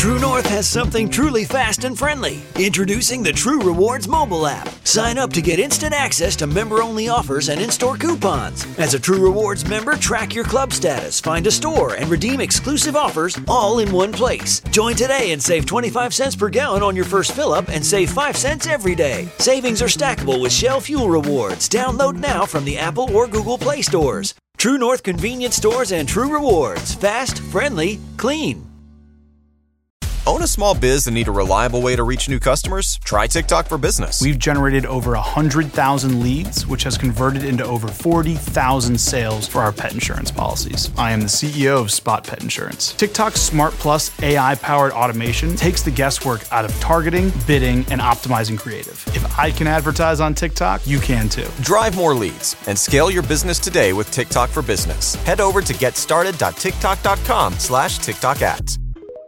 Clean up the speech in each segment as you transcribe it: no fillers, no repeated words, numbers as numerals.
True North has something truly fast and friendly. Introducing the True Rewards mobile app. Sign up to get instant access to member-only offers and in-store coupons. As a True Rewards member, track your club status, find a store, and redeem exclusive offers all in one place. Join today and save 25 cents per gallon on your first fill-up and save 5 cents every day. Savings are stackable with Shell Fuel Rewards. Download now from the Apple or Google Play stores. True North Convenience Stores and True Rewards. Fast, friendly, clean. Own a small biz and need a reliable way to reach new customers? Try TikTok for Business. We've generated over 100,000 leads, which has converted into over 40,000 sales for our pet insurance policies. I am the CEO of Spot Pet Insurance. TikTok's Smart Plus AI-powered automation takes the guesswork out of targeting, bidding, and optimizing creative. If I can advertise on TikTok, you can too. Drive more leads and scale your business today with TikTok for Business. Head over to getstarted.tiktok.com/TikTok ads.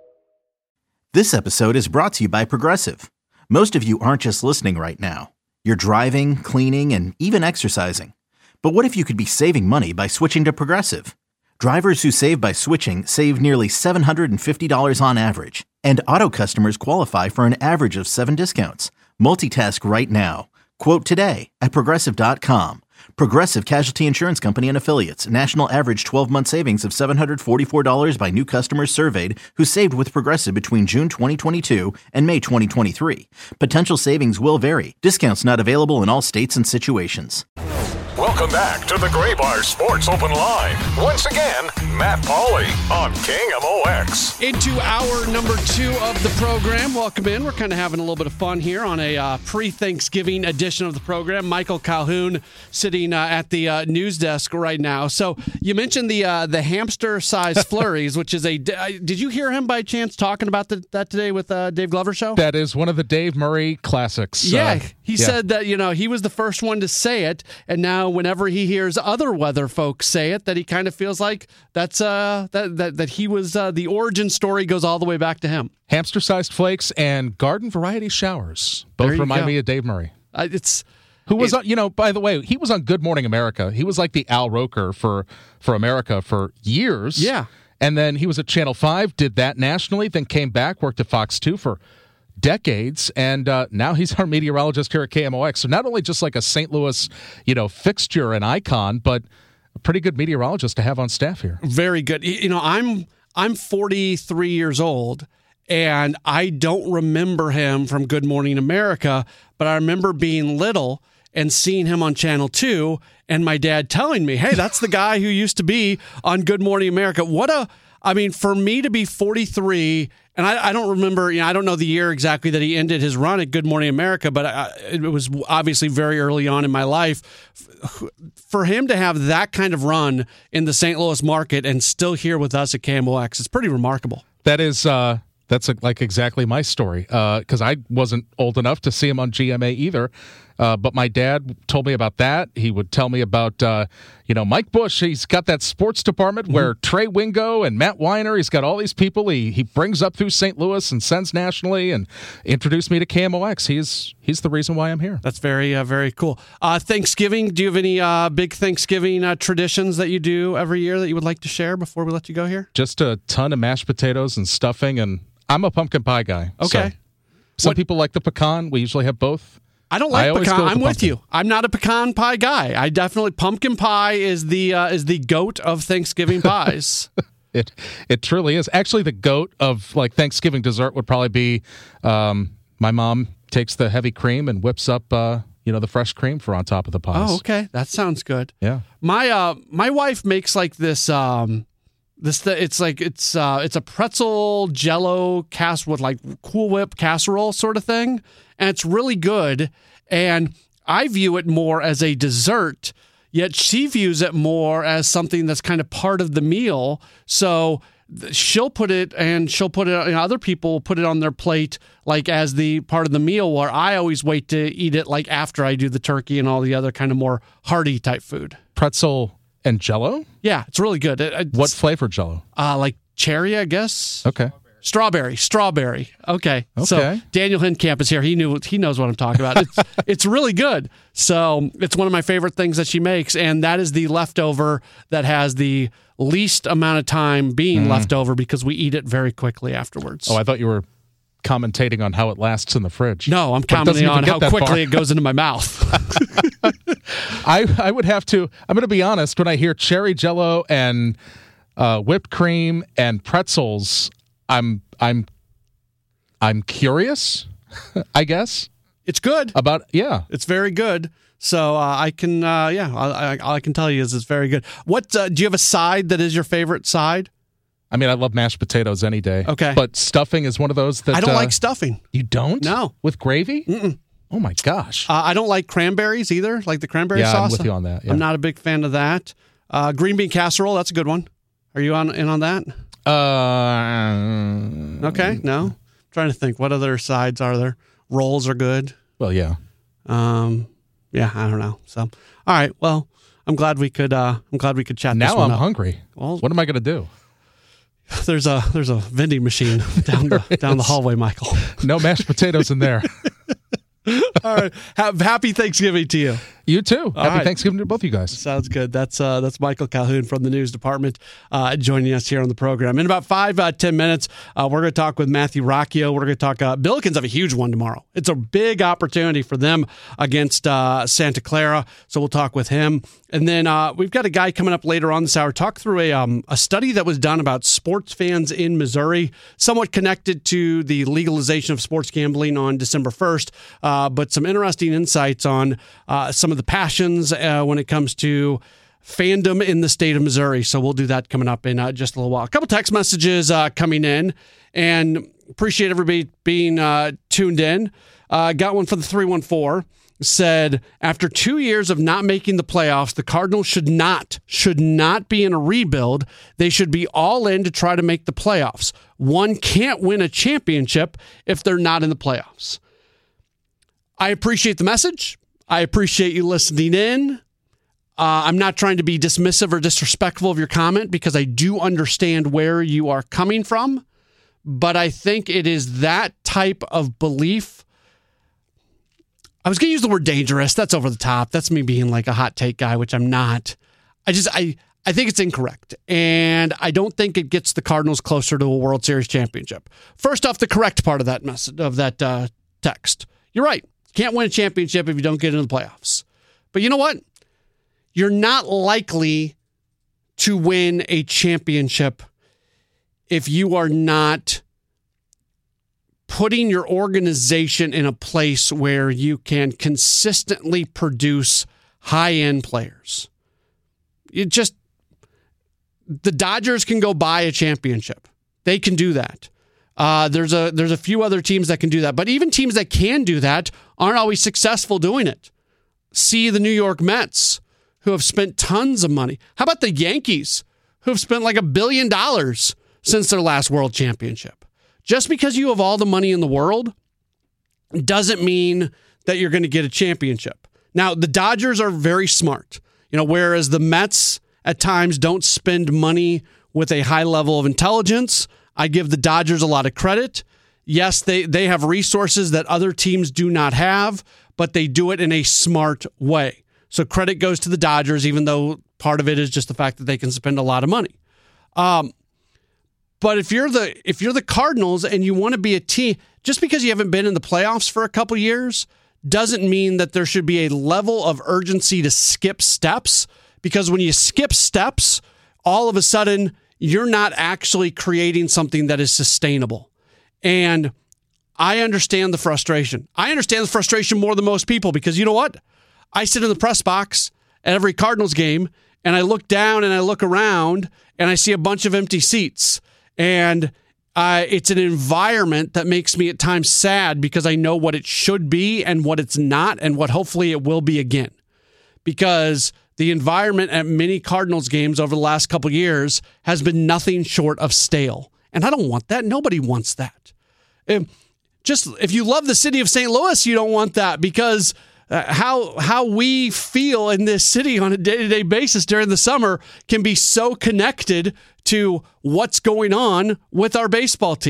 This episode is brought to you by Progressive. Most of you aren't just listening right now. You're driving, cleaning, and even exercising. But what if you could be saving money by switching to Progressive? Drivers who save by switching save nearly $750 on average. And auto customers qualify for an average of 7 discounts. Multitask right now. Quote today at Progressive.com. Progressive Casualty Insurance Company and Affiliates. National average 12-month savings of $744 by new customers surveyed who saved with Progressive between June 2022 and May 2023. Potential savings will vary. Discounts not available in all states and situations. Welcome back to the Graybar Sports Open Line. Once again, Matt Pauley on KMOX. Into hour number 2 of the program. Welcome in. We're kind of having a little bit of fun here on a pre-Thanksgiving edition of the program. Michael Calhoun sitting at the news desk right now. So you mentioned the hamster-sized flurries, which is did you hear him by chance talking about that today with Dave Glover show? That is one of the Dave Murray classics. Yeah, he said that he was the first one to say it, and now whenever he hears other weather folks say it, that he kind of feels like that's that he was the origin story goes all the way back to him. Hamster-sized flakes and garden variety showers both remind me of Dave Murray. By the way, he was on Good Morning America. He was like the Al Roker for America for years. Yeah. And then he was at Channel 5, did that nationally, then came back, worked at Fox 2 for decades, and now he's our meteorologist here at KMOX. So not only just like a St. Louis, fixture and icon, but a pretty good meteorologist to have on staff here. Very good. I'm 43 years old, and I don't remember him from Good Morning America, but I remember being little and seeing him on Channel 2, and my dad telling me, hey, that's the guy who used to be on Good Morning America. For me to be 43, and I don't remember, I don't know the year exactly that he ended his run at Good Morning America, but it was obviously very early on in my life. For him to have that kind of run in the St. Louis market and still here with us at KMOX is pretty remarkable. That is, that's like exactly my story, because I wasn't old enough to see him on GMA either. But my dad told me about that. He would tell me about, Mike Bush. He's got that sports department where Trey Wingo and Matt Weiner, he's got all these people he brings up through St. Louis and sends nationally and introduced me to KMOX. He's the reason why I'm here. That's very, very cool. Thanksgiving, do you have any big Thanksgiving traditions that you do every year that you would like to share before we let you go here? Just a ton of mashed potatoes and stuffing, and I'm a pumpkin pie guy. Okay. So some people like the pecan. We usually have both. I don't like pecan. I'm with you. I'm not a pecan pie guy. I definitely pumpkin pie is the goat of Thanksgiving pies. It truly is. Actually, the goat of like Thanksgiving dessert would probably be my mom takes the heavy cream and whips up the fresh cream for on top of the pies. Oh, okay, that sounds good. Yeah. My wife makes like this. It's a pretzel Jello with like Cool Whip casserole sort of thing, and it's really good. And I view it more as a dessert, yet she views it more as something that's kind of part of the meal. So she'll put it, other people put it on their plate like as the part of the meal, where I always wait to eat it like after I do the turkey and all the other kind of more hearty type food. Pretzel and Jello? Yeah, it's really good. What flavor Jello? Like cherry, I guess. Okay. Strawberry. Okay. So Daniel Hindkamp is here. He knows what I'm talking about. It's really good. So it's one of my favorite things that she makes, and that is the leftover that has the least amount of time being left over because we eat it very quickly afterwards. Oh, I thought you were commentating on how it lasts in the fridge. No, I'm commenting on how quickly it goes into my mouth. I would have to. I'm going to be honest. When I hear cherry Jello and whipped cream and pretzels, I'm curious. I guess it's good. It's very good. So I can all I can tell you is it's very good. What do you have a side that is your favorite side? I mean, I love mashed potatoes any day. Okay. But stuffing is one of those that... I don't like stuffing. You don't? No. With gravy? Mm-mm. Oh, my gosh. I don't like cranberries either, like the cranberry sauce. Yeah, I'm with you on that. Yeah. I'm not a big fan of that. Green bean casserole, that's a good one. Are you in on that? Okay, no. I'm trying to think. What other sides are there? Rolls are good. Well, yeah. Yeah, I don't know. So, all right. Well, I'm glad we could chat now this one I'm up. Hungry. Well, what am I going to do? There's a vending machine down the hallway, Michael. No mashed potatoes in there. All right. Happy Thanksgiving to you. You too. Happy Thanksgiving to both of you guys. Sounds good. That's Michael Calhoun from the news department joining us here on the program. In about 5-10 minutes, we're going to talk with Matthew Rocchio. We're going to talk. Billikens have a huge one tomorrow. It's a big opportunity for them against Santa Clara. So we'll talk with him. And then we've got a guy coming up later on this hour. Talk through a study that was done about sports fans in Missouri, somewhat connected to the legalization of sports gambling on December 1st, but some interesting insights on some of the passions when it comes to fandom in the state of Missouri. So we'll do that coming up in just a little while. A couple text messages coming in, and appreciate everybody being tuned in. Got one for the 314. Said, after 2 years of not making the playoffs, the Cardinals should not be in a rebuild. They should be all in to try to make the playoffs. One can't win a championship if they're not in the playoffs. I appreciate the message. I appreciate you listening in. I'm not trying to be dismissive or disrespectful of your comment because I do understand where you are coming from, but I think it is that type of belief. I was going to use the word dangerous. That's over the top. That's me being like a hot take guy, which I'm not. I think it's incorrect, and I don't think it gets the Cardinals closer to a World Series championship. First off, the correct part of that message, of that text. You're right. Can't win a championship if you don't get into the playoffs. But you know what? You're not likely to win a championship if you are not putting your organization in a place where you can consistently produce high-end players. The Dodgers can go buy a championship. They can do that. There's a few other teams that can do that, but even teams that can do that aren't always successful doing it. See the New York Mets, who have spent tons of money. How about the Yankees, who have spent like $1 billion since their last World Championship? Just because you have all the money in the world doesn't mean that you're going to get a championship. Now, the Dodgers are very smart, whereas the Mets at times don't spend money with a high level of intelligence. I give the Dodgers a lot of credit. Yes, they have resources that other teams do not have, but they do it in a smart way. So credit goes to the Dodgers, even though part of it is just the fact that they can spend a lot of money. But if you're the Cardinals and you want to be a team, just because you haven't been in the playoffs for a couple years doesn't mean that there should be a level of urgency to skip steps, because when you skip steps, all of a sudden you're not actually creating something that is sustainable. And I understand the frustration. I understand the frustration more than most people, because you know what? I sit in the press box at every Cardinals game and I look down and I look around and I see a bunch of empty seats. And it's an environment that makes me at times sad, because I know what it should be and what it's not, and what hopefully it will be again. Because the environment at many Cardinals games over the last couple of years has been nothing short of stale. And I don't want that. Nobody wants that. If you love the city of St. Louis, you don't want that, because how we feel in this city on a day-to-day basis during the summer can be so connected to what's going on with our baseball team.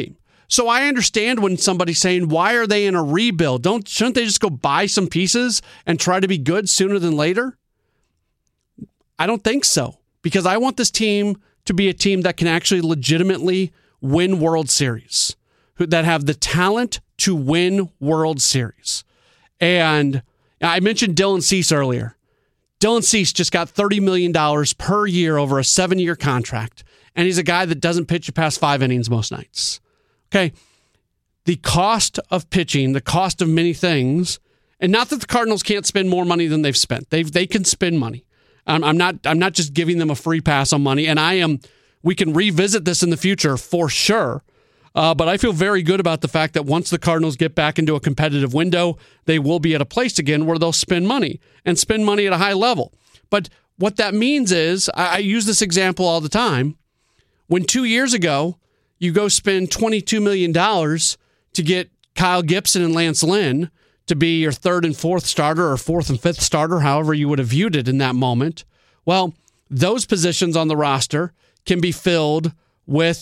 So I understand when somebody's saying, why are they in a rebuild? Shouldn't they just go buy some pieces and try to be good sooner than later? I don't think so, because I want this team to be a team that can actually legitimately win World Series, that have the talent to win World Series. And I mentioned Dylan Cease earlier. Dylan Cease just got $30 million per year over a 7-year contract, and he's a guy that doesn't pitch you past 5 innings most nights. Okay, the cost of pitching, the cost of many things, and not that the Cardinals can't spend more money than they've spent. They can spend money. I'm not just giving them a free pass on money, and we can revisit this in the future for sure. But I feel very good about the fact that once the Cardinals get back into a competitive window, they will be at a place again where they'll spend money and spend money at a high level. But what that means is, I use this example all the time. When 2 years ago, you go spend $22 million to get Kyle Gibson and Lance Lynn to be your 3rd and 4th starter or 4th and 5th starter, however you would have viewed it in that moment. Well, those positions on the roster can be filled with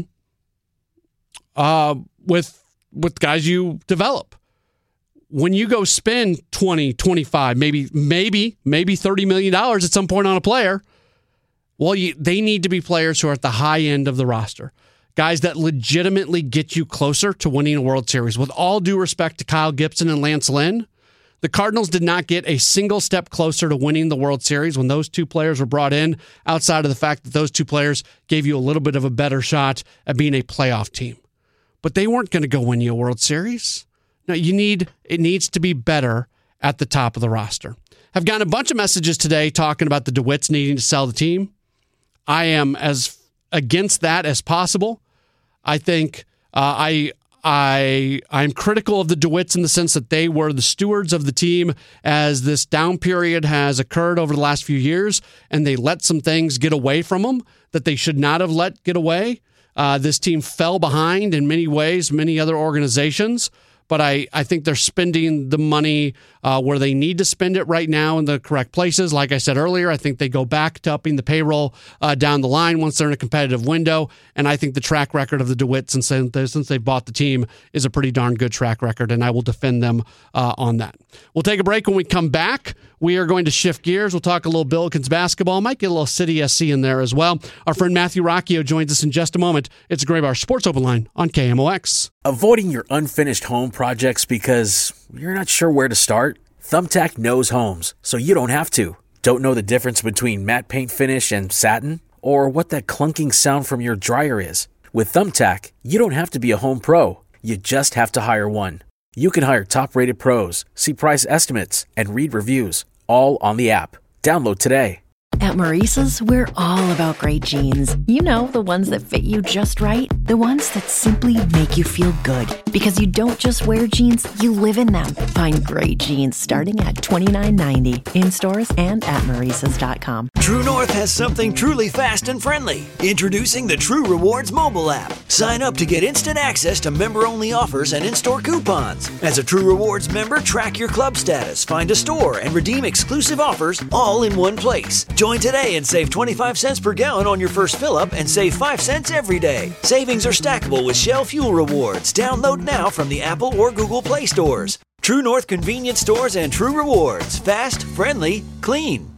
guys you develop. When you go spend 20, 25, maybe $30 million at some point on a player, well, they need to be players who are at the high end of the roster. Guys that legitimately get you closer to winning a World Series. With all due respect to Kyle Gibson and Lance Lynn, the Cardinals did not get a single step closer to winning the World Series when those two players were brought in, outside of the fact that those two players gave you a little bit of a better shot at being a playoff team. But they weren't going to go win you a World Series. No, it needs to be better at the top of the roster. I've gotten a bunch of messages today talking about the DeWitts needing to sell the team. I am as against that as possible. I think I'm critical of the DeWitts in the sense that they were the stewards of the team as this down period has occurred over the last few years, and they let some things get away from them that they should not have let get away. This team fell behind in many ways, many other organizations, but I think they're spending the money where they need to spend it right now in the correct places. Like I said earlier, I think they go back to upping the payroll down the line once they're in a competitive window, and I think the track record of the DeWitts since they bought the team is a pretty darn good track record, and I will defend them on that. We'll take a break. When we come back, we are going to shift gears. We'll talk a little Billikens basketball. Might get a little City SC in there as well. Our friend Matthew Rocchio joins us in just a moment. It's a Gray Bar Sports Open Line on KMOX. Avoiding your unfinished home projects because you're not sure where to start? Thumbtack knows homes, so you don't have to. Don't know the difference between matte paint finish and satin? Or what that clunking sound from your dryer is? With Thumbtack, you don't have to be a home pro. You just have to hire one. You can hire top-rated pros, see price estimates, and read reviews, all on the app. Download today. At Maurice's, we're all about great jeans. You know, the ones that fit you just right. The ones that simply make you feel good. Because you don't just wear jeans, you live in them. Find great jeans starting at $29.90 in stores and at Maurice's.com. True North has something truly fast and friendly. Introducing the True Rewards mobile app. Sign up to get instant access to member-only offers and in-store coupons. As a True Rewards member, track your club status, find a store, and redeem exclusive offers all in one place. Join today and save 25 cents per gallon on your first fill-up and save 5 cents every day. Savings are stackable with Shell Fuel Rewards. Download now from the Apple or Google Play stores. True North Convenience Stores and True Rewards. Fast, friendly, clean.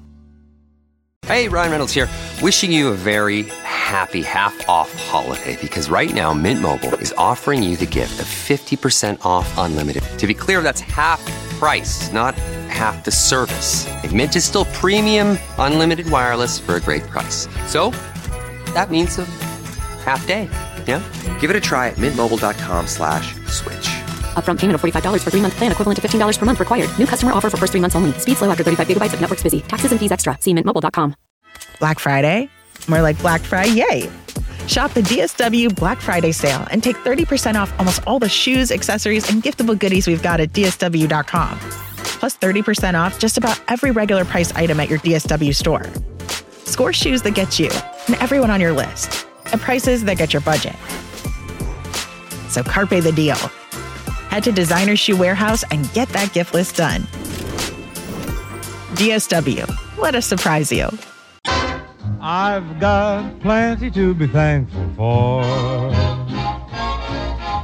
Hey, Ryan Reynolds here. Wishing you a very happy half-off holiday because right now Mint Mobile is offering you the gift of 50% off unlimited. To be clear, that's half price, not half the service. And Mint is still premium unlimited wireless for a great price. So that means a half day. Yeah? Give it a try at mintmobile.com/switch. Upfront payment of $45 for 3-month plan equivalent to $15 per month required. New customer offer for first 3 months only. Speed slow after 35 gigabytes if network's busy. Taxes and fees extra. See mintmobile.com. Black Friday? More like Black Friday. Shop the DSW Black Friday sale and take 30% off almost all the shoes, accessories, and giftable goodies we've got at DSW.com. Plus 30% off just about every regular price item at your DSW store. Score shoes that get you and everyone on your list at prices that get your budget. So carpe the deal. Head to Designer Shoe Warehouse and get that gift list done. DSW. Let us surprise you. I've got plenty to be thankful for.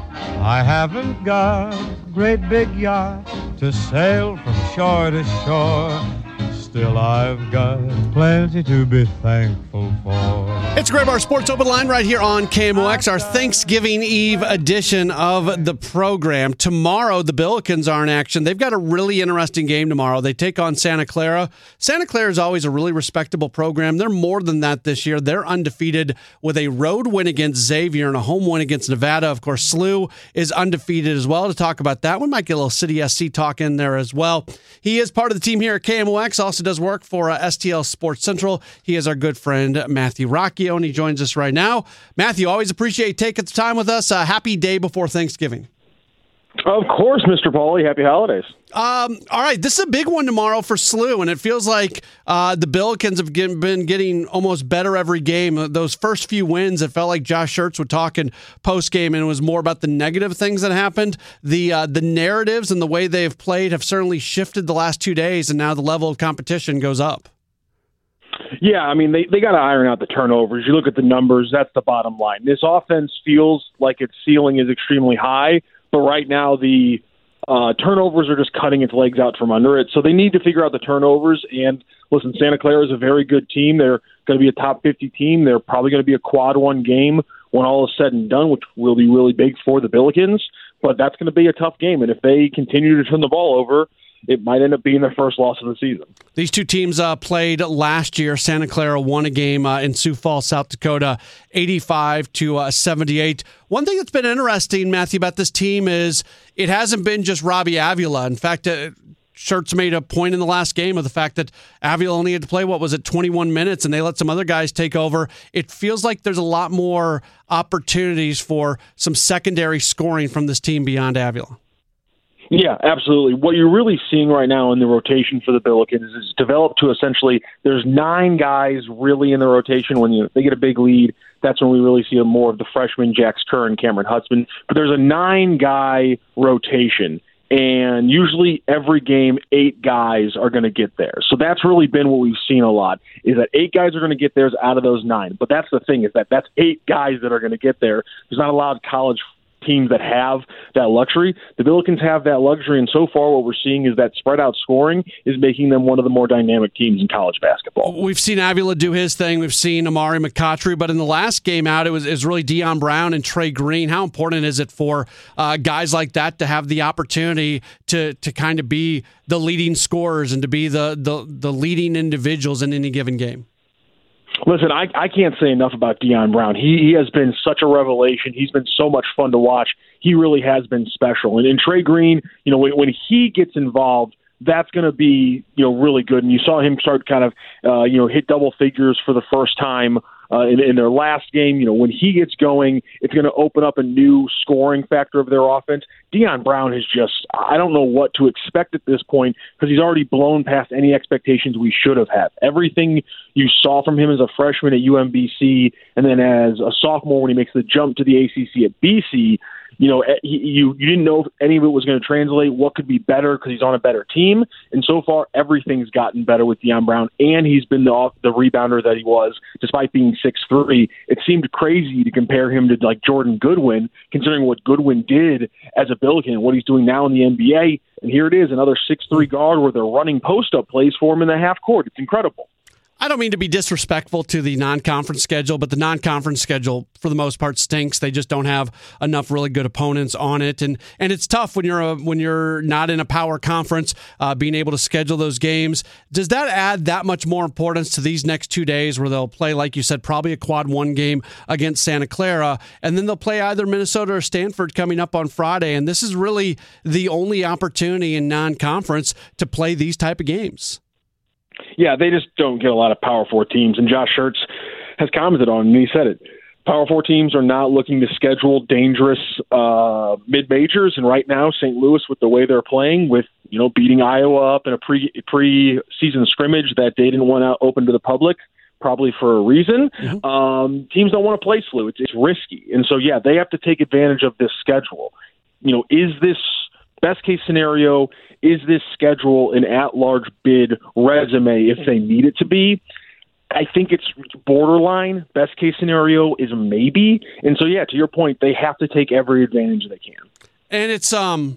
I haven't got a great big yacht to sail from shore to shore. Still, I've got plenty to be thankful for. It's Gray Bar Sports Open Line right here on KMOX, our Thanksgiving Eve edition of the program. Tomorrow, the Billikens are in action. They've got a really interesting game tomorrow. They take on Santa Clara. Santa Clara is always a really respectable program. They're more than that this year. They're undefeated with a road win against Xavier and a home win against Nevada. Of course, SLU is undefeated as well. To talk about that, we might get a little City SC talk in there as well. He is part of the team here at KMOX, also does work for STL Sports Central. He is our good friend, Matthew Rocchio, and he joins us right now. Matthew, always appreciate you taking the time with us. Happy day before Thanksgiving. Of course, Mr. Pauly. Happy holidays. All right, this is a big one tomorrow for SLU, and it feels like the Billikens have been getting almost better every game. Those first few wins, it felt like Josh Schertz would talk in post-game, and it was more about the negative things that happened. The narratives and the way they have played have certainly shifted the last 2 days, and now the level of competition goes up. Yeah, I mean, they got to iron out the turnovers. You look at the numbers, that's the bottom line. This offense feels like its ceiling is extremely high, but right now the turnovers are just cutting its legs out from under it. So they need to figure out the turnovers. And listen, Santa Clara is a very good team. They're going to be a top 50 team. They're probably going to be a quad one game when all is said and done, which will be really big for the Billikens. But that's going to be a tough game. And if they continue to turn the ball over, it might end up being their first loss of the season. These two teams played last year. Santa Clara won a game in Sioux Falls, South Dakota, 85-78. One thing that's been interesting, Matthew, about this team is it hasn't been just Robbie Avila. In fact, Schertz made a point in the last game of the fact that Avila only had to play, 21 minutes, and they let some other guys take over. It feels like there's a lot more opportunities for some secondary scoring from this team beyond Avila. Yeah, absolutely. What you're really seeing right now in the rotation for the Billikens is developed to essentially there's 9 guys really in the rotation. When they get a big lead, that's when we really see more of the freshmen, Jax Kerr and Cameron Hutzman. But there's a 9-guy rotation, and usually every game 8 guys are going to get there. So that's really been what we've seen a lot, is that 8 guys are going to get theirs out of those 9. But that's the thing, is that that's 8 guys that are going to get there. There's not a lot of college teams that have that luxury. The Billikens have that luxury, and so far what we're seeing is that spread out scoring is making them one of the more dynamic teams in college basketball. We've seen Avila do his thing. We've seen Amari McCautry, but in the last game out, it was really Deion Brown and Trey Green. How important is it for guys like that to have the opportunity to kind of be the leading scorers and to be the leading individuals in any given game? Listen, I can't say enough about Deion Brown. He has been such a revelation. He's been so much fun to watch. He really has been special. And Trey Green, when he gets involved, that's going to be really good. And you saw him start kind of hit double figures for the first time in their last game. When he gets going, it's going to open up a new scoring factor of their offense. Deion Brown is just, I don't know what to expect at this point, because he's already blown past any expectations we should have had. Everything you saw from him as a freshman at UMBC and then as a sophomore when he makes the jump to the ACC at BC, you didn't know if any of it was going to translate, what could be better because he's on a better team. And so far, everything's gotten better with Deion Brown, and he's been the rebounder that he was, despite being 6'3". It seemed crazy to compare him to like Jordan Goodwin, considering what Goodwin did as a Billiken and what he's doing now in the NBA. And here it is, another 6'3" guard where they're running post-up plays for him in the half court. It's incredible. I don't mean to be disrespectful to the non-conference schedule, but the non-conference schedule, for the most part, stinks. They just don't have enough really good opponents on it, and it's tough when you're not in a power conference, being able to schedule those games. Does that add that much more importance to these next 2 days, where they'll play, like you said, probably a quad one game against Santa Clara, and then they'll play either Minnesota or Stanford coming up on Friday, and this is really the only opportunity in non-conference to play these type of games? Yeah, they just don't get a lot of Power 4 teams, and Josh Schertz has commented on it, and he said it. Power 4 teams are not looking to schedule dangerous mid-majors, and right now St. Louis, with the way they're playing, with beating Iowa up in a pre-season scrimmage that they didn't want to open to the public, probably for a reason, teams don't want to play SLU. It's risky, and so yeah, they have to take advantage of this schedule. Is this best case scenario? Is this schedule an at-large bid resume if they need it to be? I think it's borderline. Best case scenario is maybe. And so, yeah, to your point, they have to take every advantage they can. And it's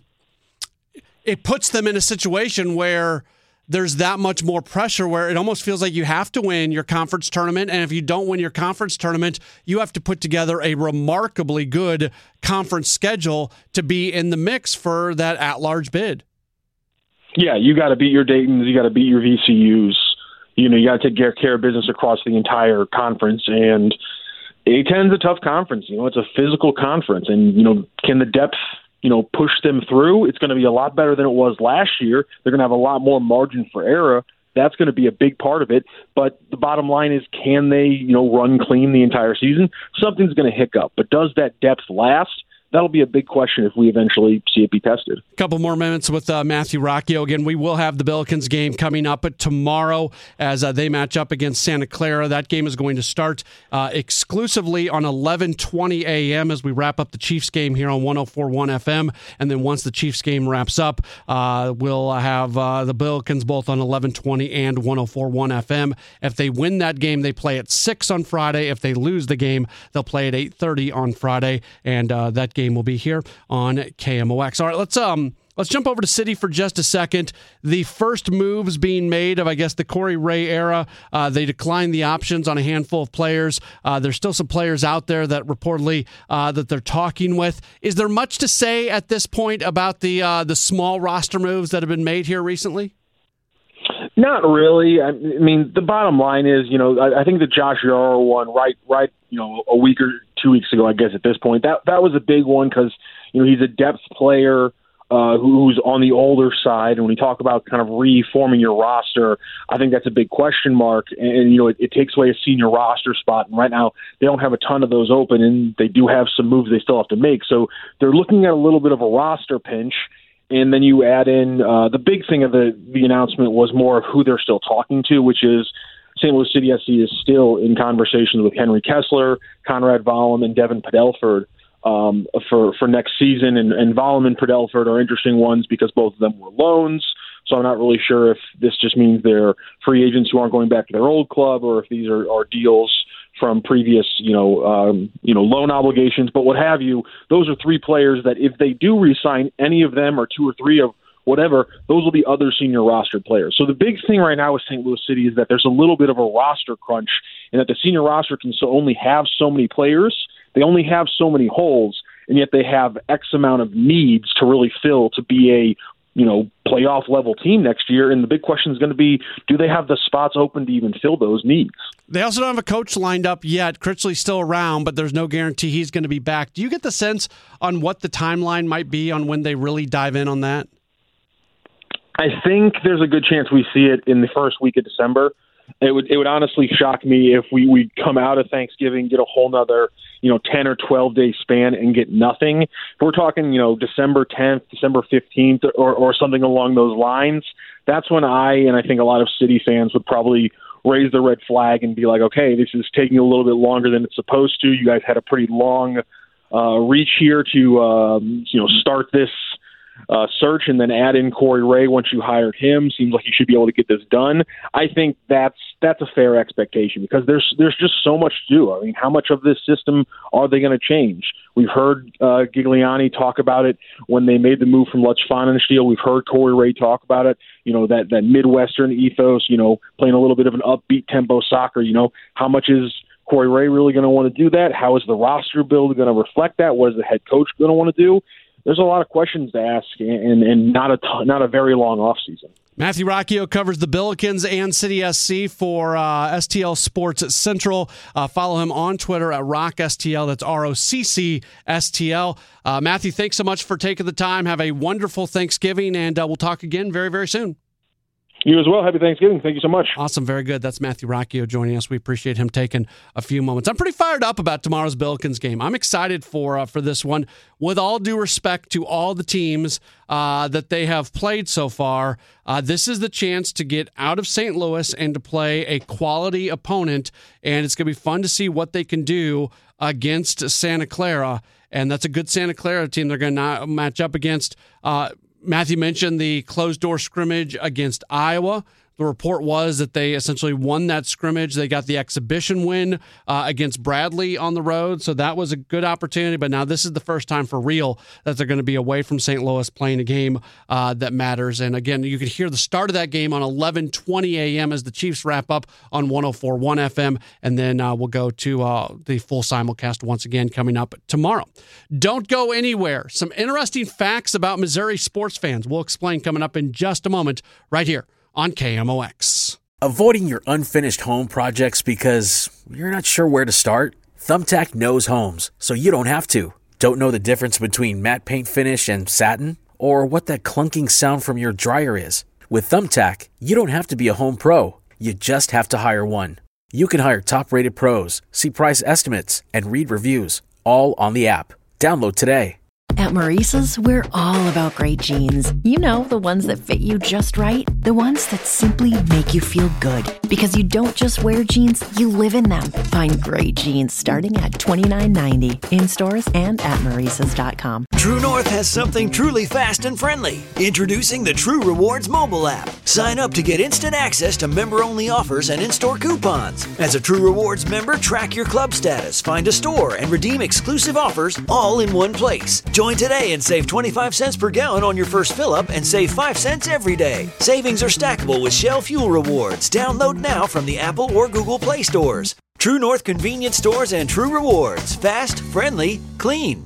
it puts them in a situation where there's that much more pressure, where it almost feels like you have to win your conference tournament. And if you don't win your conference tournament, you have to put together a remarkably good conference schedule to be in the mix for that at-large bid. Yeah, you got to beat your Daytons, you got to beat your VCUs. You got to take care of business across the entire conference. And A-10's a tough conference. It's a physical conference. And, can the depth, push them through? It's going to be a lot better than it was last year. They're going to have a lot more margin for error. That's going to be a big part of it. But the bottom line is, can they, run clean the entire season? Something's going to hiccup. But does that depth last? That'll be a big question if we eventually see it be tested. A couple more minutes with Matthew Rocchio. Again, we will have the Billikens game coming up tomorrow as they match up against Santa Clara. That game is going to start exclusively on 11:20 a.m. as we wrap up the Chiefs game here on 104.1 FM. And then once the Chiefs game wraps up, we'll have the Billikens both on 11:20 and 104.1 FM. If they win that game, they play at 6 on Friday. If they lose the game, they'll play at 8:30 on Friday. And that game will be here on KMOX. All right, let's jump over to City for just a second. The first moves being made of, I guess, the Corey Ray era. They declined the options on a handful of players. There's still some players out there that reportedly that they're talking with. Is there much to say at this point about the small roster moves that have been made here recently? Not really. I mean, the bottom line is, I think the Josh Yaro one, right, a week or 2 weeks ago, I guess at this point, that was a big one because, he's a depth player who's on the older side. And when we talk about kind of reforming your roster, I think that's a big question mark. And it takes away a senior roster spot. And right now, they don't have a ton of those open, and they do have some moves they still have to make. So they're looking at a little bit of a roster pinch. And then you add in the big thing of the announcement was more of who they're still talking to, which is St. Louis City SC is still in conversations with Henry Kessler, Conrad Vollum, and Devin Padelford for next season. And Vollum and Padelford are interesting ones because both of them were loans. So I'm not really sure if this just means they're free agents who aren't going back to their old club, or if these are deals from previous, loan obligations, but what have you. Those are three players that if they do re-sign any of them or two or three of whatever, those will be other senior roster players. So the big thing right now with St. Louis City is that there's a little bit of a roster crunch, and that the senior roster can only have so many players. They only have so many holes, and yet they have X amount of needs to really fill to be a playoff level team next year. And the big question is going to be, do they have the spots open to even fill those needs? They also don't have a coach lined up yet. Critchley's still around, but there's no guarantee he's going to be back. Do you get the sense on what the timeline might be on when they really dive in on that? I think there's a good chance we see it in the first week of December. It would honestly shock me if we come out of Thanksgiving, get a whole nother 10 or 12 day span and get nothing. If we're talking December 10th, December 15th, or something along those lines, that's when I think a lot of City fans would probably raise the red flag and be like, okay, this is taking a little bit longer than it's supposed to. You guys had a pretty long reach here to start this search and then add in Corey Ray once you hired him. Seems like you should be able to get this done. I think that's a fair expectation because there's just so much to do. I mean, how much of this system are they going to change? We've heard Gigliani talk about it when they made the move from Lutz Pfannenstiel. We've heard Corey Ray talk about it. That Midwestern ethos, playing a little bit of an upbeat tempo soccer. How much is Corey Ray really going to want to do that? How is the roster build going to reflect that? What is the head coach going to want to do? There's a lot of questions to ask, and not a very long offseason. Matthew Rocchio covers the Billikens and City SC for STL Sports Central. Follow him on Twitter at RockSTL. That's ROCCSTL. Matthew, thanks so much for taking the time. Have a wonderful Thanksgiving, and we'll talk again very, very soon. You as well. Happy Thanksgiving. Thank you so much. Awesome. Very good. That's Matthew Rocchio joining us. We appreciate him taking a few moments. I'm pretty fired up about tomorrow's Billikens game. I'm excited for this one. With all due respect to all the teams that they have played so far, this is the chance to get out of St. Louis and to play a quality opponent, and it's going to be fun to see what they can do against Santa Clara, and that's a good Santa Clara team they're going to match up against. Matthew mentioned the closed-door scrimmage against Iowa. The report was that they essentially won that scrimmage. They got the exhibition win against Bradley on the road, so that was a good opportunity. But now this is the first time for real that they're going to be away from St. Louis playing a game that matters. And again, you could hear the start of that game on 11:20 a.m. as the Chiefs wrap up on 104.1 FM, and then we'll go to the full simulcast once again coming up tomorrow. Don't go anywhere. Some interesting facts about Missouri sports fans we'll explain coming up in just a moment right here on KMOX. Avoiding your unfinished home projects because you're not sure where to start? Thumbtack knows homes, so you don't have to. Don't know the difference between matte paint finish and satin? Or what that clunking sound from your dryer is? With Thumbtack, you don't have to be a home pro. You just have to hire one. You can hire top-rated pros, see price estimates, and read reviews, all on the app. Download today. At Maurice's, we're all about great jeans. You know, the ones that fit you just right. The ones that simply make you feel good. Because you don't just wear jeans, you live in them. Find great jeans starting at $29.90 in stores and at Maurice's.com. True North has something truly fast and friendly. Introducing the True Rewards mobile app. Sign up to get instant access to member-only offers and in-store coupons. As a True Rewards member, track your club status, find a store, and redeem exclusive offers all in one place. Join today and save 25 cents per gallon on your first fill-up and save 5 cents every day. Savings are stackable with Shell Fuel Rewards. Download now from the Apple or Google Play stores. True North Convenience Stores and True Rewards. Fast, friendly, clean.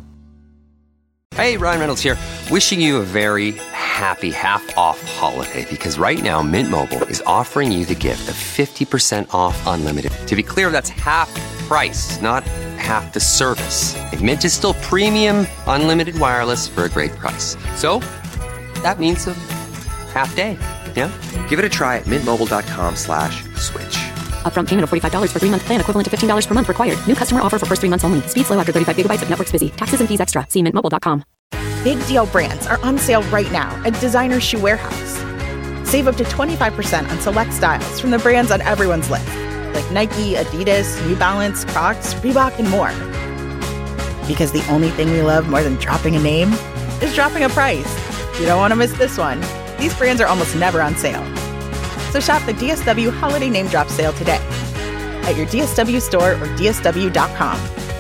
Hey, Ryan Reynolds here. Wishing you a very happy half-off holiday because right now Mint Mobile is offering you the gift of 50% off unlimited. To be clear, that's half price, not half the service. And Mint is still premium unlimited wireless for a great price. So that means a half day. Yeah? Give it a try at mintmobile.com/switch. Upfront payment of $45 for 3-month plan, equivalent to $15 per month required. New customer offer for first 3 months only. Speed slow after 35 gigabytes if network's busy. Taxes and fees extra. See mintmobile.com. Big deal brands are on sale right now at Designer Shoe Warehouse. Save up to 25% on select styles from the brands on everyone's list, like Nike, Adidas, New Balance, Crocs, Reebok, and more. Because the only thing we love more than dropping a name is dropping a price. You don't want to miss this one. These brands are almost never on sale. So shop the DSW Holiday Name Drop Sale today at your DSW store or DSW.com.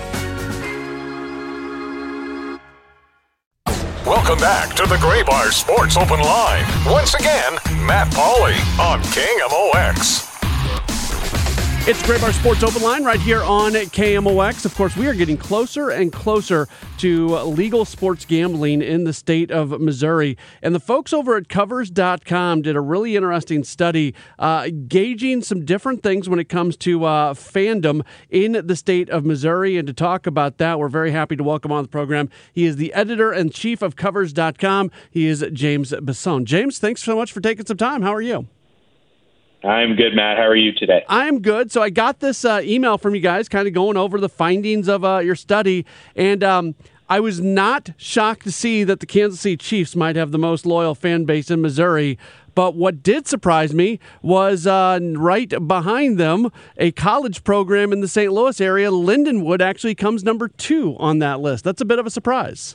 Welcome back to the Gray Bar Sports Open Line. Once again, Matt Pauley on KMOX. It's Gray Bar Sports Open Line right here on KMOX. Of course, we are getting closer and closer to legal sports gambling in the state of Missouri. And the folks over at Covers.com did a really interesting study gauging some different things when it comes to fandom in the state of Missouri. And to talk about that, we're very happy to welcome on the program. He is the editor-in-chief of Covers.com. He is James Basone. James, thanks so much for taking some time. How are you? I'm good, Matt. How are you today? I'm good. So I got this email from you guys kind of going over the findings of your study, and I was not shocked to see that the Kansas City Chiefs might have the most loyal fan base in Missouri. But what did surprise me was right behind them, a college program in the St. Louis area, Lindenwood, actually comes number 2 on that list. That's a bit of a surprise.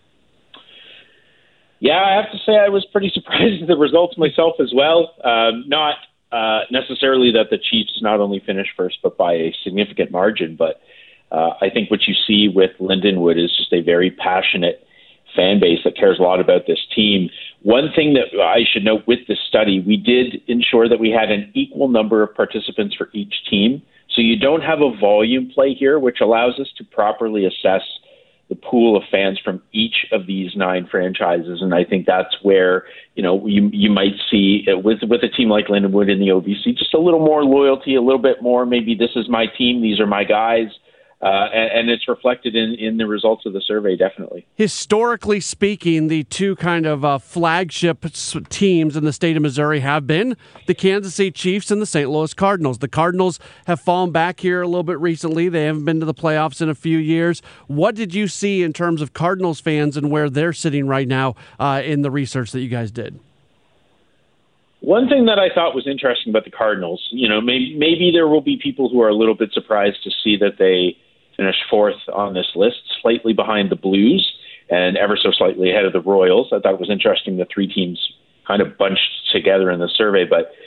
Yeah, I have to say I was pretty surprised at the results myself as well. Not necessarily that the Chiefs not only finished first, but by a significant margin. But I think what you see with Lindenwood is just a very passionate fan base that cares a lot about this team. One thing that I should note with this study, we did ensure that we had an equal number of participants for each team. So you don't have a volume play here, which allows us to properly assess the pool of fans from each of these 9 franchises. And I think that's where, you might see with a team like Lindenwood in the OVC, just a little more loyalty, a little bit more, maybe this is my team, these are my guys. And it's reflected in the results of the survey, definitely. Historically speaking, the two kind of flagship teams in the state of Missouri have been the Kansas City Chiefs and the St. Louis Cardinals. The Cardinals have fallen back here a little bit recently. They haven't been to the playoffs in a few years. What did you see in terms of Cardinals fans and where they're sitting right now in the research that you guys did? One thing that I thought was interesting about the Cardinals, maybe there will be people who are a little bit surprised to see that they finished 4th on this list, slightly behind the Blues and ever so slightly ahead of the Royals. I thought it was interesting the 3 teams kind of bunched together in the survey. But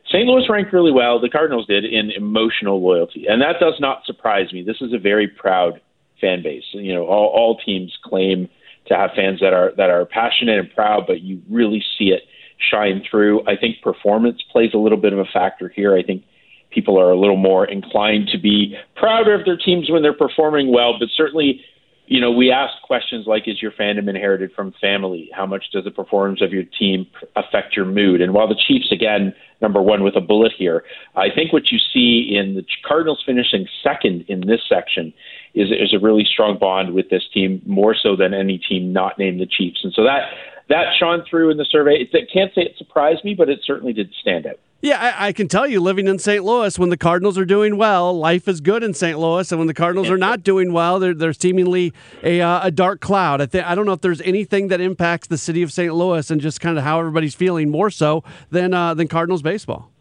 St. Louis ranked really well. The Cardinals did in emotional loyalty, and that does not surprise me. This is a very proud fan base. You know, all teams claim to have fans that are passionate and proud, but you really see it shine through. I think performance plays a little bit of a factor here. I think people are a little more inclined to be prouder of their teams when they're performing well, but certainly, you know, we ask questions like, is your fandom inherited from family? How much does the performance of your team affect your mood? And while the Chiefs, again, number one with a bullet here, I think what you see in the Cardinals finishing second in this section is a really strong bond with this team, more so than any team not named the Chiefs. And so that shone through in the survey. I can't say it surprised me, but it certainly did stand out. Yeah, I can tell you, living in St. Louis, when the Cardinals are doing well, life is good in St. Louis, and when the Cardinals are not doing well, they're seemingly a dark cloud. I don't know if there's anything that impacts the city of St. Louis and just kind of how everybody's feeling more so than Cardinals baseball.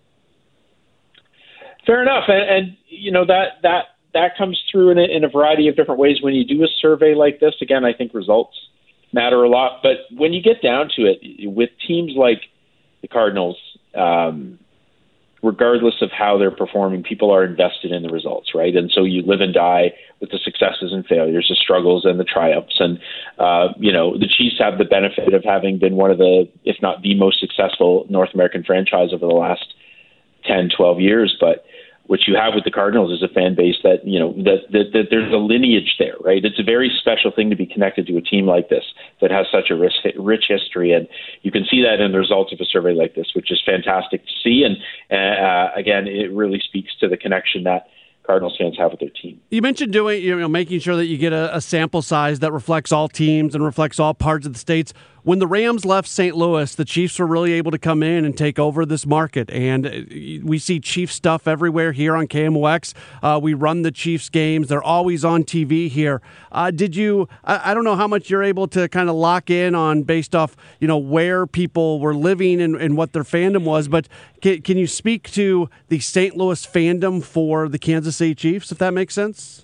Fair enough, and you know that comes through in a variety of different ways when you do a survey like this. Again, I think results matter a lot, but when you get down to it, with teams like the Cardinals, regardless of how they're performing, people are invested in the results, right? And so you live and die with the successes and failures, the struggles and the triumphs. And, you know, the Chiefs have the benefit of having been one of the, if not the most successful North American franchise over the last 10, 12 years. But what you have with the Cardinals is a fan base that, you know, that there's a lineage there, right? It's a very special thing to be connected to a team like this that has such a rich history. And you can see that in the results of a survey like this, which is fantastic to see. And again, it really speaks to the connection that Cardinals fans have with their team. You mentioned making sure that you get a sample size that reflects all teams and reflects all parts of the states. When the Rams left St. Louis, the Chiefs were really able to come in and take over this market. And we see Chiefs stuff everywhere here on KMOX. We run the Chiefs games. They're always on TV here. I don't know how much you're able to kind of lock in on based off, you know, where people were living and what their fandom was, but can you speak to the St. Louis fandom for the Kansas City Chiefs, if that makes sense?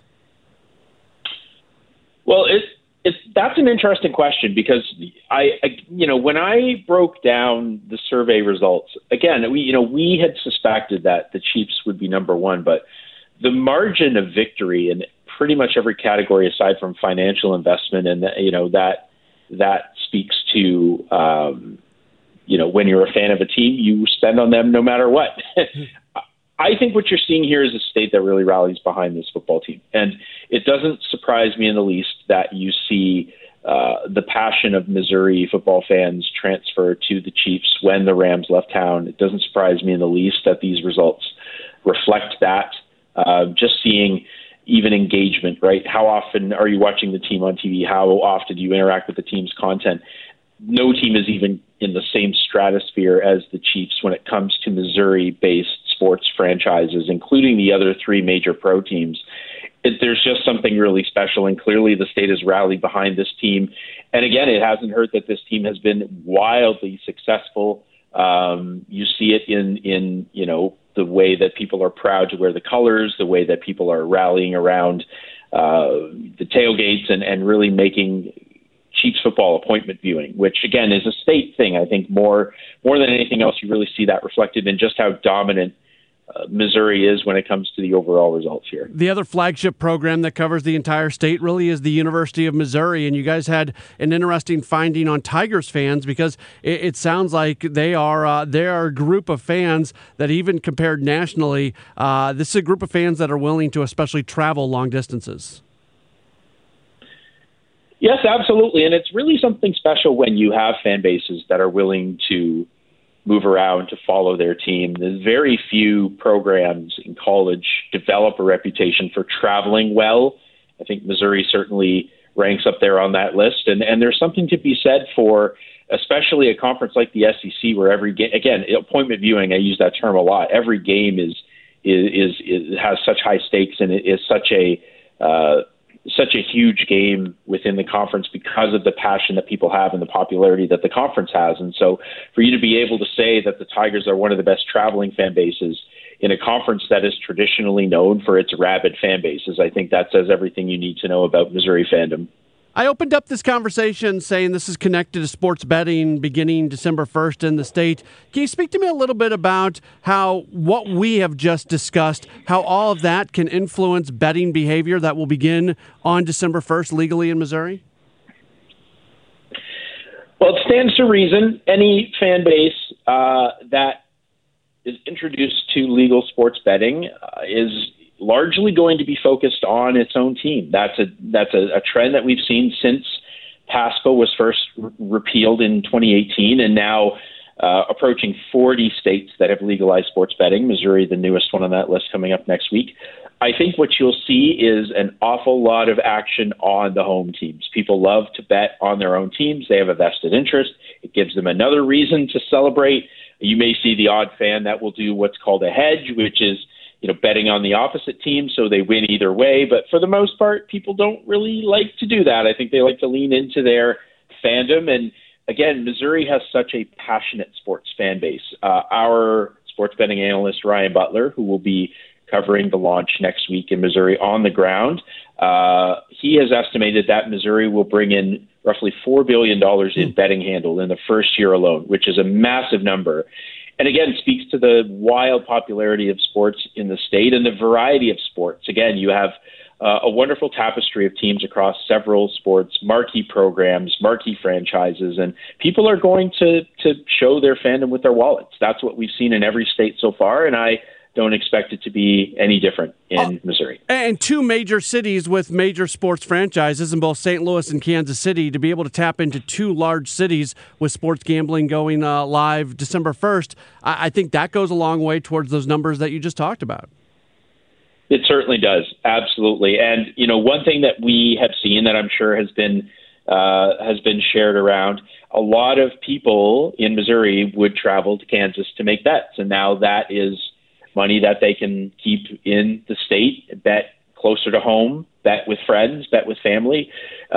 Well, that's an interesting question because when I broke down the survey results, again, we had suspected that the Chiefs would be number one, but the margin of victory in pretty much every category aside from financial investment, and that speaks to when you're a fan of a team, you spend on them no matter what. I think what you're seeing here is a state that really rallies behind this football team. And it doesn't surprise me in the least that you see the passion of Missouri football fans transfer to the Chiefs when the Rams left town. It doesn't surprise me in the least that these results reflect that. Just seeing even engagement, right? How often are you watching the team on TV? How often do you interact with the team's content? No team is even in the same stratosphere as the Chiefs when it comes to Missouri-based sports franchises, including the other three major pro teams. There's just something really special, and clearly the state has rallied behind this team. And again, it hasn't hurt that this team has been wildly successful. You see it in the way that people are proud to wear the colors, the way that people are rallying around the tailgates and really making Chiefs football appointment viewing, which again is a state thing. I think more than anything else, you really see that reflected in just how dominant Missouri is when it comes to the overall results here. The other flagship program that covers the entire state really is the University of Missouri, and you guys had an interesting finding on Tigers fans because it sounds like they are a group of fans that even compared nationally, this is a group of fans that are willing to especially travel long distances. Yes, absolutely. And it's really something special when you have fan bases that are willing to move around to follow their team. There's very few programs in college develop a reputation for traveling well. I think Missouri certainly ranks up there on that list. And there's something to be said for especially a conference like the SEC where every game, again, appointment viewing, I use that term a lot. Every game has such high stakes and it is such a huge game within the conference because of the passion that people have and the popularity that the conference has. And so for you to be able to say that the Tigers are one of the best traveling fan bases in a conference that is traditionally known for its rabid fan bases, I think that says everything you need to know about Missouri fandom. I opened up this conversation saying this is connected to sports betting beginning December 1st in the state. Can you speak to me a little bit about how what we have just discussed, how all of that can influence betting behavior that will begin on December 1st legally in Missouri? Well, it stands to reason. Any fan base that is introduced to legal sports betting is largely going to be focused on its own team. That's a trend that we've seen since PASPA was first repealed in 2018, and now approaching 40 states that have legalized sports betting. Missouri, the newest one on that list, coming up next week. I think what you'll see is an awful lot of action on the home teams. People love to bet on their own teams. They have a vested interest. It gives them another reason to celebrate. You may see the odd fan that will do what's called a hedge, which is betting on the opposite team so they win either way. But for the most part, people don't really like to do that. I think they like to lean into their fandom. And again, Missouri has such a passionate sports fan base. Our sports betting analyst, Ryan Butler, who will be covering the launch next week in Missouri on the ground, he has estimated that Missouri will bring in roughly $4 billion in betting handle in the first year alone, which is a massive number. And again, speaks to the wild popularity of sports in the state and the variety of sports. Again, you have a wonderful tapestry of teams across several sports, marquee programs, marquee franchises, and people are going to show their fandom with their wallets. That's what we've seen in every state so far, and I don't expect it to be any different in Missouri. And two major cities with major sports franchises in both St. Louis and Kansas City, to be able to tap into two large cities with sports gambling going live December 1st, I think that goes a long way towards those numbers that you just talked about. It certainly does. Absolutely. And, one thing that we have seen that I'm sure has been shared around, a lot of people in Missouri would travel to Kansas to make bets. And now that is money that they can keep in the state, bet closer to home, bet with friends, bet with family.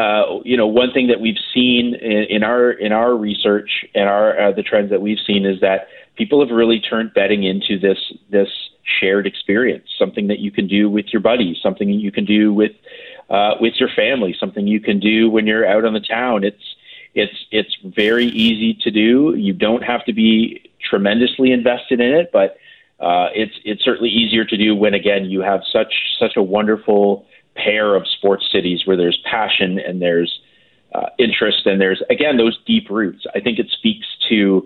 One thing that we've seen in our research and the trends that we've seen is that people have really turned betting into this shared experience, something that you can do with your buddies, something you can do with your family, something you can do when you're out on the town. It's very easy to do. You don't have to be tremendously invested in it, but it's certainly easier to do when, again, you have such a wonderful pair of sports cities where there's passion and there's interest and there's, again, those deep roots. I think it speaks to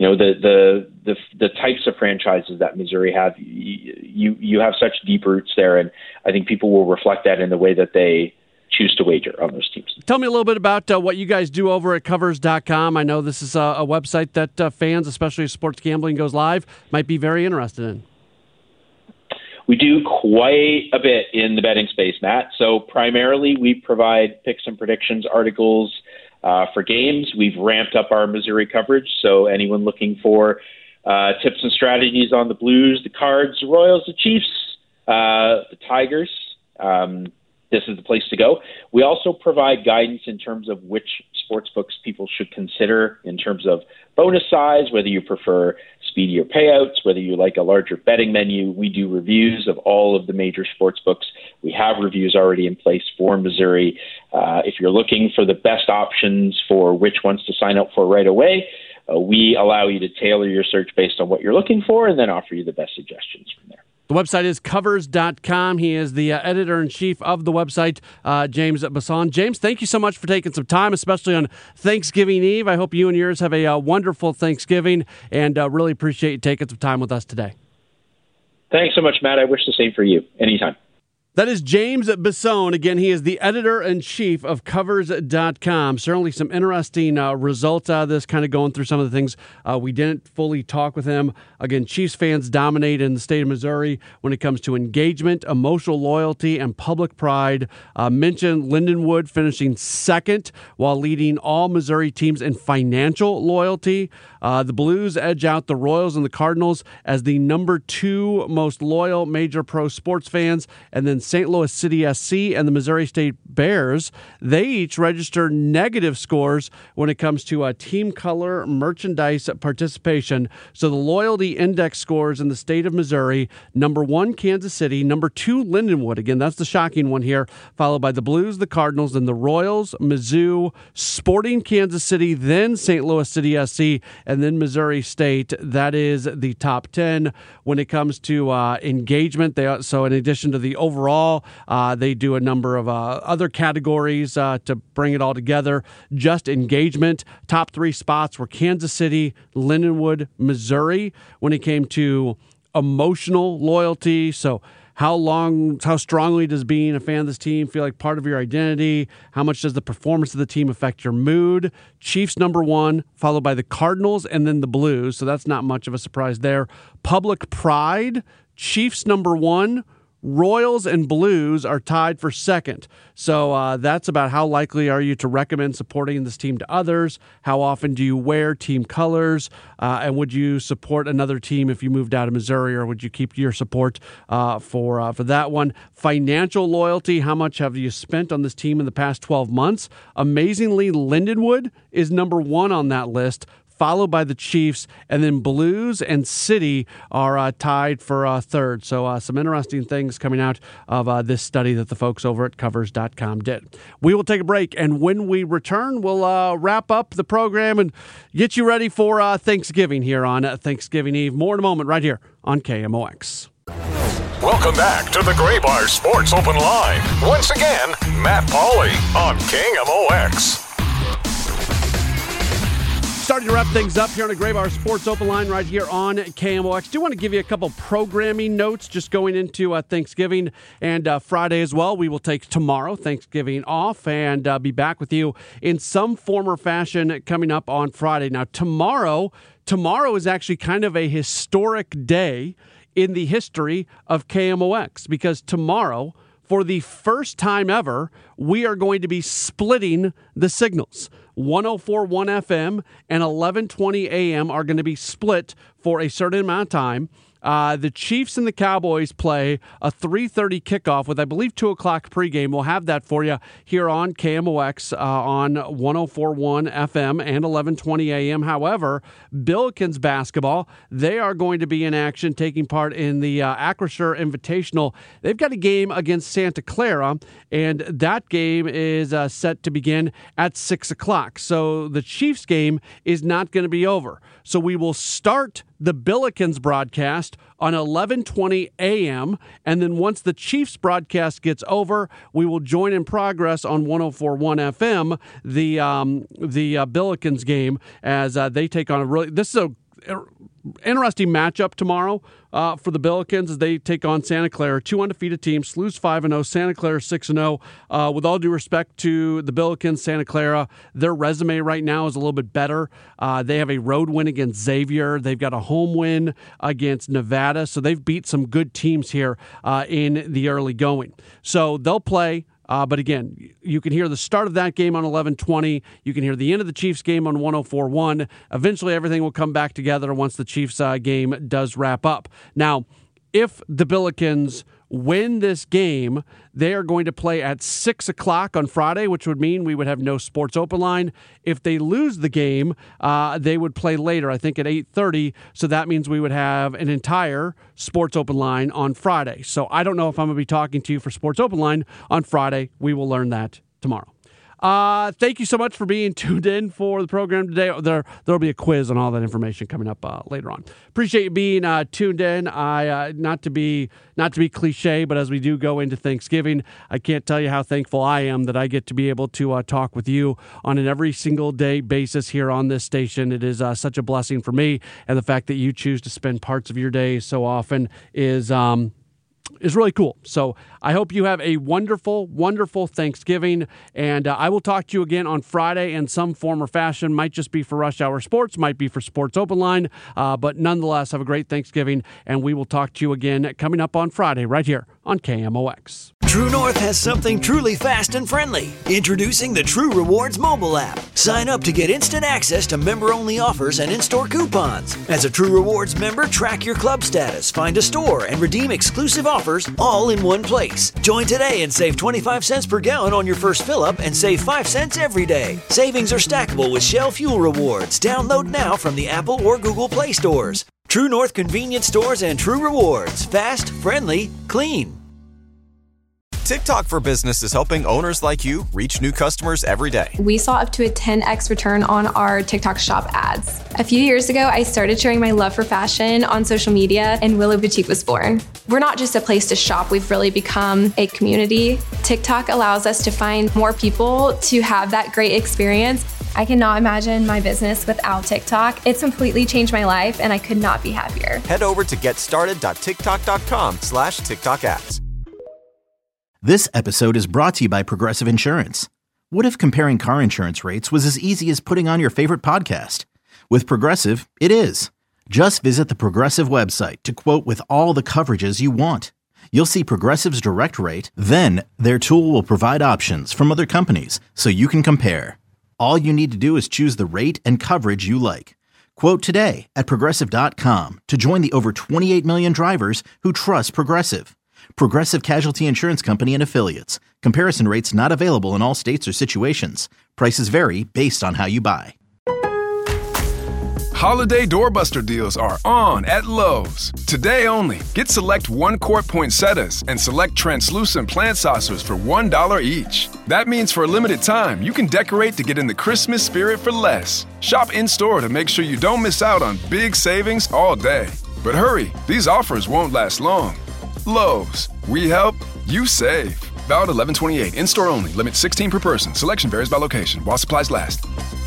the types of franchises that Missouri have. You have such deep roots there, and I think people will reflect that in the way that they choose to wager on those teams. Tell me a little bit about what you guys do over at Covers.com. I know this is a website that fans, especially as sports gambling goes live, might be very interested in. We do quite a bit in the betting space, Matt. So primarily we provide picks and predictions articles for games. We've ramped up our Missouri coverage, so anyone looking for tips and strategies on the Blues, the Cards, the Royals, the Chiefs, the Tigers, this is the place to go. We also provide guidance in terms of which sports books people should consider in terms of bonus size, whether you prefer speedier payouts, whether you like a larger betting menu. We do reviews of all of the major sports books. We have reviews already in place for Missouri. If you're looking for the best options for which ones to sign up for right away, we allow you to tailor your search based on what you're looking for and then offer you the best suggestions from there. The website is Covers.com. He is the editor-in-chief of the website, James Bisson. James, thank you so much for taking some time, especially on Thanksgiving Eve. I hope you and yours have a wonderful Thanksgiving, and really appreciate you taking some time with us today. Thanks so much, Matt. I wish the same for you. Anytime. That is James Bisson. Again, he is the editor-in-chief of Covers.com. Certainly some interesting results out of this, kind of going through some of the things we didn't fully talk with him. Again, Chiefs fans dominate in the state of Missouri when it comes to engagement, emotional loyalty, and public pride. Mentioned Lindenwood finishing second while leading all Missouri teams in financial loyalty. The Blues edge out the Royals and the Cardinals as the number 2 most loyal major pro sports fans, and then St. Louis City SC and the Missouri State Bears. They each register negative scores when it comes to team color merchandise participation. So the loyalty index scores in the state of Missouri: number 1, Kansas City; number 2, Lindenwood. Again, that's the shocking one here, followed by the Blues, the Cardinals, then the Royals, Mizzou, Sporting Kansas City, then St. Louis City SC, and then Missouri State. That is the top 10. When it comes to engagement, so in addition to the overall, they do a number of other categories to bring it all together. Just engagement, top 3 spots were Kansas City, Lindenwood, Missouri. When it came to emotional loyalty, so how strongly does being a fan of this team feel like part of your identity? How much does the performance of the team affect your mood? Chiefs number 1, followed by the Cardinals, and then the Blues. So that's not much of a surprise there. Public pride, Chiefs number 1. Royals and Blues are tied for second. So that's about how likely are you to recommend supporting this team to others? How often do you wear team colors? And would you support another team if you moved out of Missouri, or would you keep your support for that one? Financial loyalty, how much have you spent on this team in the past 12 months? Amazingly, Lindenwood is number 1 on that list, followed by the Chiefs, and then Blues and City are tied for third. So some interesting things coming out of this study that the folks over at Covers.com did. We will take a break, and when we return, we'll wrap up the program and get you ready for Thanksgiving here on Thanksgiving Eve. More in a moment right here on KMOX. Welcome back to the Graybar Sports Open Line. Once again, Matt Pauley on KMOX. Starting to wrap things up here on the Graybar Sports Open Line right here on KMOX. Do want to give you a couple programming notes just going into Thanksgiving and Friday as well. We will take tomorrow, Thanksgiving, off and be back with you in some form or fashion coming up on Friday. Now, tomorrow is actually kind of a historic day in the history of KMOX, because tomorrow, for the first time ever, we are going to be splitting the signals. 104.1 FM and 1120 AM are going to be split for a certain amount of time. The Chiefs and the Cowboys play a 3:30 kickoff with, I believe, 2 o'clock pregame. We'll have that for you here on KMOX on 104.1 FM and 1120 AM. However, Billikens basketball, they are going to be in action, taking part in the Acrisure Invitational. They've got a game against Santa Clara, and that game is set to begin at 6 o'clock. So the Chiefs game is not going to be over. So we will start the Billikens broadcast on 11:20 a.m., and then once the Chiefs broadcast gets over, we will join in progress on 104.1 FM, the Billikens game, as they take on this is a interesting matchup tomorrow for the Billikens as they take on Santa Clara, 2 undefeated teams. SLU's 5-0, Santa Clara 6-0. With all due respect to the Billikens, Santa Clara, their resume right now is a little bit better. They have a road win against Xavier. They've got a home win against Nevada. So they've beat some good teams here in the early going. So they'll play. But again, you can hear the start of that game on 11:20. You can hear the end of the Chiefs game on 104.1. Eventually, everything will come back together once the Chiefs game does wrap up. Now, if the Billikens win this game, they are going to play at 6 o'clock on Friday, which would mean we would have no Sports Open Line. If they lose the game, they would play later, I think at 8:30. So that means we would have an entire Sports Open Line on Friday. So I don't know if I'm going to be talking to you for Sports Open Line on Friday. We will learn that tomorrow. Thank you so much for being tuned in for the program today. There'll be a quiz on all that information coming up later on. Appreciate you being tuned in. Not to be cliche, but as we do go into Thanksgiving, I can't tell you how thankful I am that I get to be able to talk with you on an every single day basis here on this station. It is such a blessing for me, and the fact that you choose to spend parts of your day so often is really cool. So I hope you have a wonderful, wonderful Thanksgiving, and I will talk to you again on Friday in some form or fashion. Might just be for Rush Hour Sports, might be for Sports Open Line, but nonetheless, have a great Thanksgiving, and we will talk to you again coming up on Friday right here on KMOX. True North has something truly fast and friendly. Introducing the True Rewards mobile app. Sign up to get instant access to member-only offers and in-store coupons. As a True Rewards member, track your club status, find a store, and redeem exclusive offers all in one place. Join today and save 25 cents per gallon on your first fill-up and save 5 cents every day. Savings are stackable with Shell Fuel Rewards. Download now from the Apple or Google Play stores. True North convenience stores and True Rewards. Fast, friendly, clean. TikTok for Business is helping owners like you reach new customers every day. We saw up to a 10x return on our TikTok shop ads. A few years ago, I started sharing my love for fashion on social media, and Willow Boutique was born. We're not just a place to shop, we've really become a community. TikTok allows us to find more people to have that great experience. I cannot imagine my business without TikTok. It's completely changed my life, and I could not be happier. Head over to getstarted.tiktok.com/TikTok ads. This episode is brought to you by Progressive Insurance. What if comparing car insurance rates was as easy as putting on your favorite podcast? With Progressive, it is. Just visit the Progressive website to quote with all the coverages you want. You'll see Progressive's direct rate, then their tool will provide options from other companies so you can compare. All you need to do is choose the rate and coverage you like. Quote today at Progressive.com to join the over 28 million drivers who trust Progressive. Progressive Casualty Insurance Company and Affiliates. Comparison rates not available in all states or situations. Prices vary based on how you buy. Holiday doorbuster deals are on at Lowe's. Today only, get select 1-quart poinsettias and select translucent plant saucers for $1 each. That means for a limited time, you can decorate to get in the Christmas spirit for less. Shop in-store to make sure you don't miss out on big savings all day. But hurry, these offers won't last long. Lowe's, we help, you save. Valid 11/28, in-store only, limit 16 per person. Selection varies by location, while supplies last.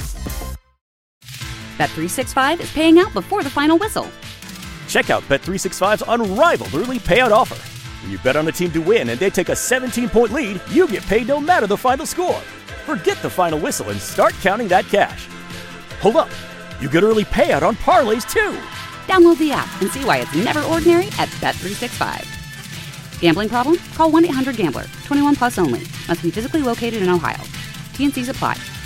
Bet365 is paying out before the final whistle. Check out Bet365's unrivaled early payout offer. When you bet on a team to win and they take a 17-point lead, you get paid no matter the final score. Forget the final whistle and start counting that cash. Hold up, you get early payout on parlays too. Download the app and see why it's never ordinary at Bet365. Gambling problem? Call 1-800-GAMBLER. 21 plus only. Must be physically located in Ohio. T&Cs apply.